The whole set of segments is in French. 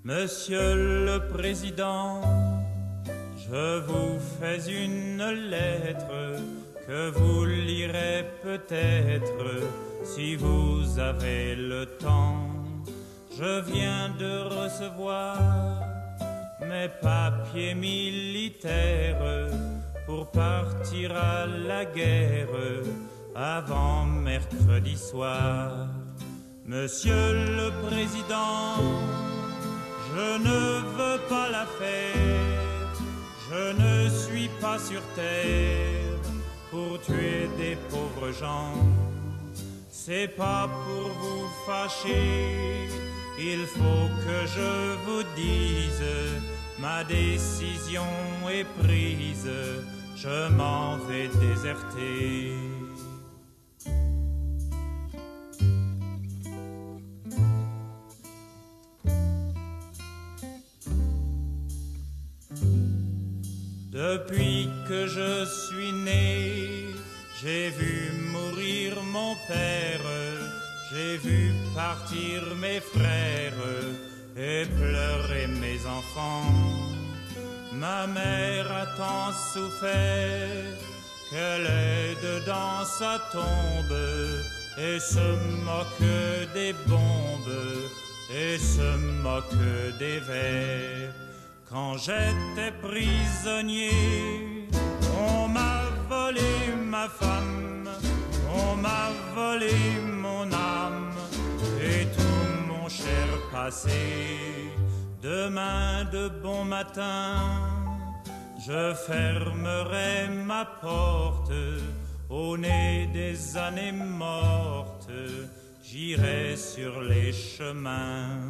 Monsieur le Président, je vous fais une lettre que vous lirez peut-être si vous avez le temps. Je viens de recevoir mes papiers militaires pour partir à la guerre avant mercredi soir. Monsieur le Président, je ne veux pas la faire, je ne suis pas sur terre pour tuer des pauvres gens. C'est pas pour vous fâcher, il faut que je vous dise, ma décision est prise, je m'en vais déserter. Depuis que je suis né, j'ai vu mourir mon père, j'ai vu partir mes frères et pleurer mes enfants. Ma mère a tant souffert qu'elle est dedans sa tombe et se moque des bombes et se moque des vers. Quand j'étais prisonnier, on m'a volé ma femme, on m'a volé mon âme et tout mon cher passé. Demain de bon matin, je fermerai ma porte au nez des années mortes, j'irai sur les chemins.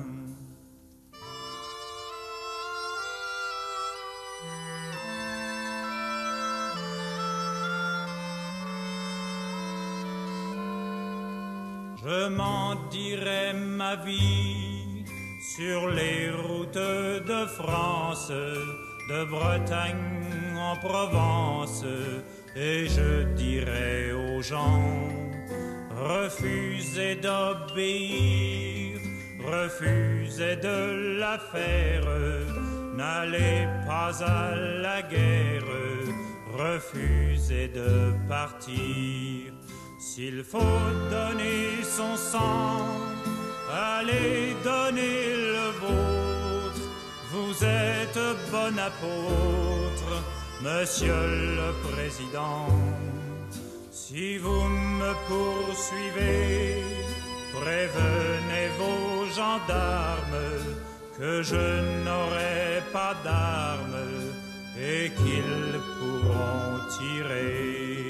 Je m'en dirai ma vie sur les routes de France, de Bretagne en Provence, et je dirai aux gens, refusez d'obéir, refusez de la faire, n'allez pas à la guerre, refusez de partir. S'il faut donner son sang, allez donner le vôtre. Vous êtes bon apôtre, Monsieur le Président. Si vous me poursuivez, prévenez vos gendarmes que je n'aurai pas d'armes et qu'ils pourront tirer.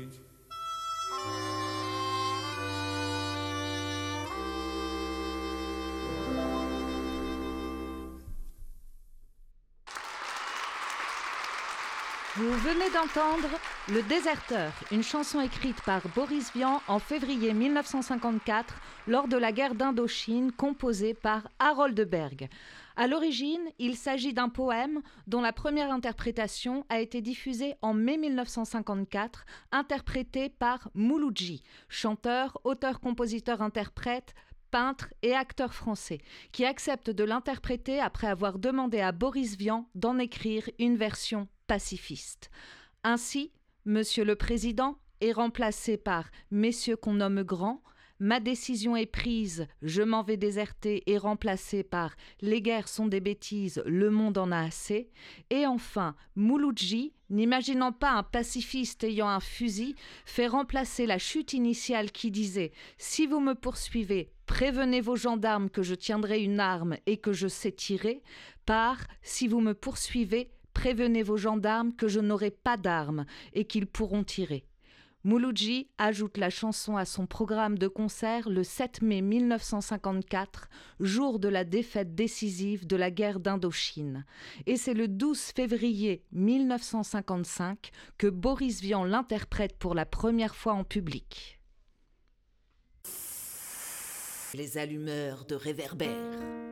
Vous venez d'entendre Le Déserteur, une chanson écrite par Boris Vian en février 1954 lors de la guerre d'Indochine, composée par Harold Berg. À l'origine, il s'agit d'un poème dont la première interprétation a été diffusée en mai 1954, interprétée par Mouloudji, chanteur, auteur, compositeur, interprète, peintre et acteur français, qui accepte de l'interpréter après avoir demandé à Boris Vian d'en écrire une version pacifiste. Ainsi, Monsieur le Président est remplacé par Messieurs qu'on nomme grands, Ma décision est prise, je m'en vais déserter est remplacé par Les guerres sont des bêtises, le monde en a assez. Et enfin, Mouloudji, n'imaginant pas un pacifiste ayant un fusil, fait remplacer la chute initiale qui disait « Si vous me poursuivez, prévenez vos gendarmes que je tiendrai une arme et que je sais tirer » par « Si vous me poursuivez, prévenez vos gendarmes que je n'aurai pas d'armes et qu'ils pourront tirer ». Mouloudji ajoute la chanson à son programme de concert le 7 mai 1954, jour de la défaite décisive de la guerre d'Indochine. Et c'est le 12 février 1955 que Boris Vian l'interprète pour la première fois en public. Les allumeurs de réverbères.